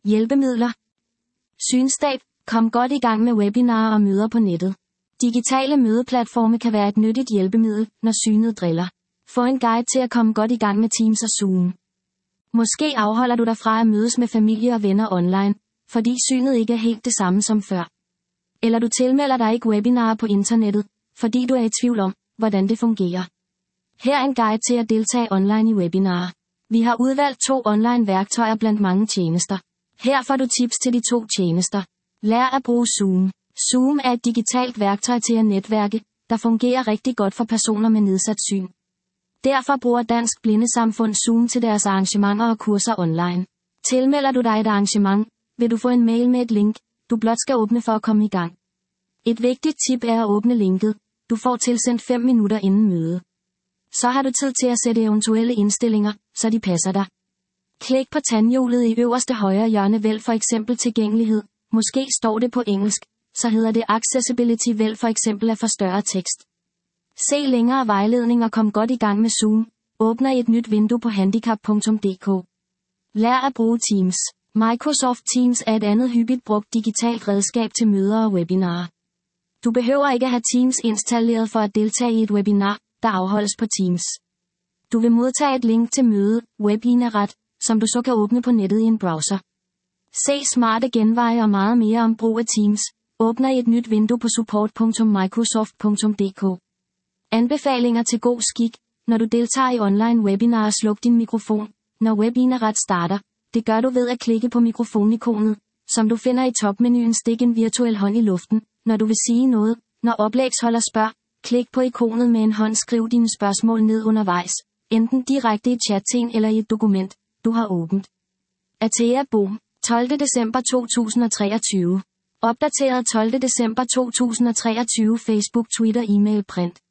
Hjælpemidler. Synstab. Kom godt i gang med webinarer og møder på nettet. Digitale mødeplatforme kan være et nyttigt hjælpemiddel, når synet driller. Få en guide til at komme godt i gang med Teams og Zoom. Måske afholder du dig fra at mødes med familie og venner online, fordi synet ikke er helt det samme som før. Eller du tilmelder dig ikke webinarer på internettet, fordi du er i tvivl om, hvordan det fungerer. Her er en guide til at deltage online i webinarer. Vi har udvalgt 2 online værktøjer blandt mange tjenester. Her får du tips til de 2 tjenester. Lær at bruge Zoom. Zoom er et digitalt værktøj til at netværke, der fungerer rigtig godt for personer med nedsat syn. Derfor bruger Dansk Blindesamfund Zoom til deres arrangementer og kurser online. Tilmelder du dig et arrangement, vil du få en mail med et link, du blot skal åbne for at komme i gang. Et vigtigt tip er at åbne linket. Du får tilsendt 5 minutter inden mødet. Så har du tid til at sætte eventuelle indstillinger, så de passer dig. Klik på tandhjulet i øverste højre hjørne, vælg for eksempel tilgængelighed. Måske står det på engelsk, så hedder det accessibility, vælg for eksempel at forstørre tekst. Se længere vejledning og kom godt i gang med Zoom. Åbner et nyt vindue på handicap.dk. Lær at bruge Teams. Microsoft Teams er et andet hyppigt brugt digitalt redskab til møder og webinarer. Du behøver ikke at have Teams installeret for at deltage i et webinar, der afholdes på Teams. Du vil modtage et link til møde, webinaret, som du så kan åbne på nettet i en browser. Se smarte genveje og meget mere om brug af Teams. Åbner et nyt vindue på support.microsoft.dk. Anbefalinger til god skik. Når du deltager i online webinarer, sluk din mikrofon, når webinaret starter. Det gør du ved at klikke på mikrofonikonet, som du finder i topmenuen. Stik en virtuel hånd i luften, når du vil sige noget. Når oplægsholder spørger, klik på ikonet med en hånd. Skriv dine spørgsmål ned undervejs, enten direkte i chatten eller i et dokument, du har åbent. Atea Boom, 12. december 2023. Opdateret 12. december 2023. Facebook, Twitter, e-mail, print.